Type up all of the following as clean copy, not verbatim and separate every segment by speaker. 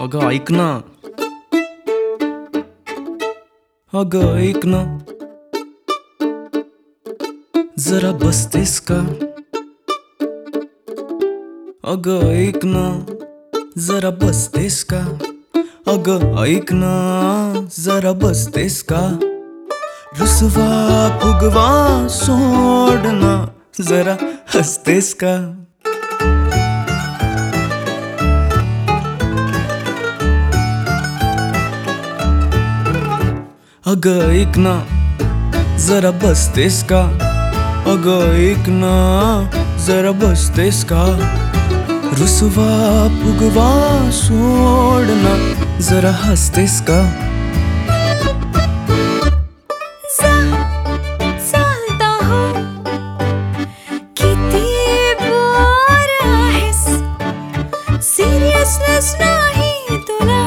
Speaker 1: अगं ऐक ना, अगं ऐक ना, जरा बसतेस का? अगं ऐक ना, जरा बसतेस का? अगं ऐक ना, जरा बसतेस का? रुसवा फुगवा सोडना, जरा हसतेस का? अगं ऐक ना, जरा बसतेस का? अगं ऐक ना, जरा बसतेस का? रुसवा फुगवा सोडना, जरा हसतेस का?
Speaker 2: चालता हो किती बोर आहेस, सिरियसनेस नाही तुला,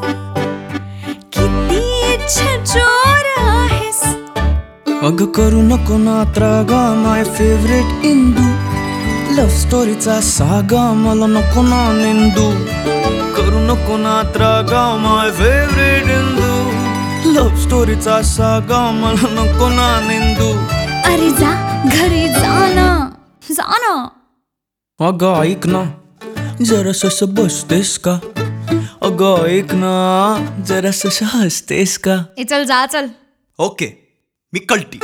Speaker 2: किती छजोर आहेस.
Speaker 1: अगं करू नको ना त्रागा, माय फेवरेट इंदू, लव स्टोरीचा सागा, मला नको ना निंदू. करू नको ना त्रागा, माय फेवरेट इंदू, लव स्टोरीचा सागा, मला नको ना निंदू.
Speaker 2: अरे जा घरी जा ना.
Speaker 1: अगं ऐक ना, जरासं बसतेस का? अगं ऐक ना, जरासं हसतेस का?
Speaker 2: चल जा चल.
Speaker 3: ओके, मी कल्टी.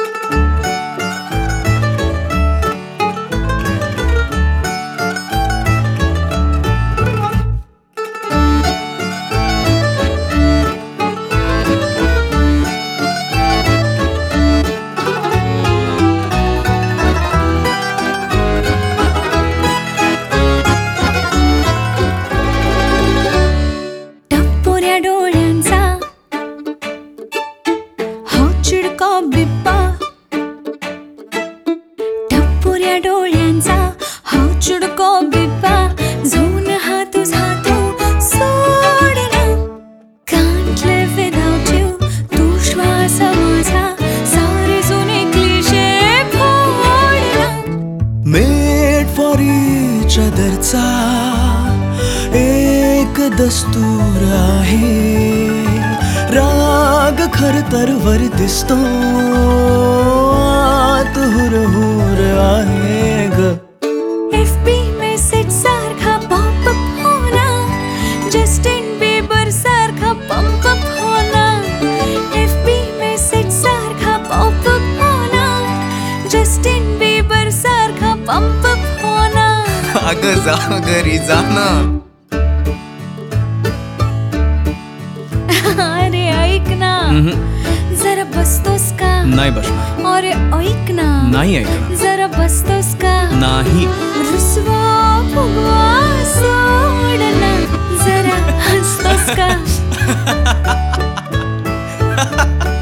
Speaker 2: टपोऱ्या डोळ्यांचा हा चिडका बिब्बा, टपोऱ्या डोळ्यांचा हा चिडका बिब्बा, झोन हा तुझा तू सोडना. Can't live without you, तू श्वास माझा, सारे जुने क्लिशे फोडना.
Speaker 1: मेड फॉर इच अदरचा एक दस्तूर आहे, राग खर तर वर दिसतो, आत हुरहुर आहे ग.
Speaker 2: FB मेसेज सारखा पॉपअप होना, जस्टिन बिबर सारखा पंपअप होना. FB मेसेज सारखा पॉपअप होना, जस्टिन बिबर सारखा पंपअप होना.
Speaker 1: अगं जा घरी जा ना.
Speaker 2: अरे ऐक ना, जरा बसतोस का?
Speaker 1: नाही बसणार.
Speaker 2: अरे ऐक ना,
Speaker 1: नाही ऐकणार.
Speaker 2: जरा बसतोस का?
Speaker 1: नाही.
Speaker 2: रुसवा फुगवा सोडना, जरा हसतोस का?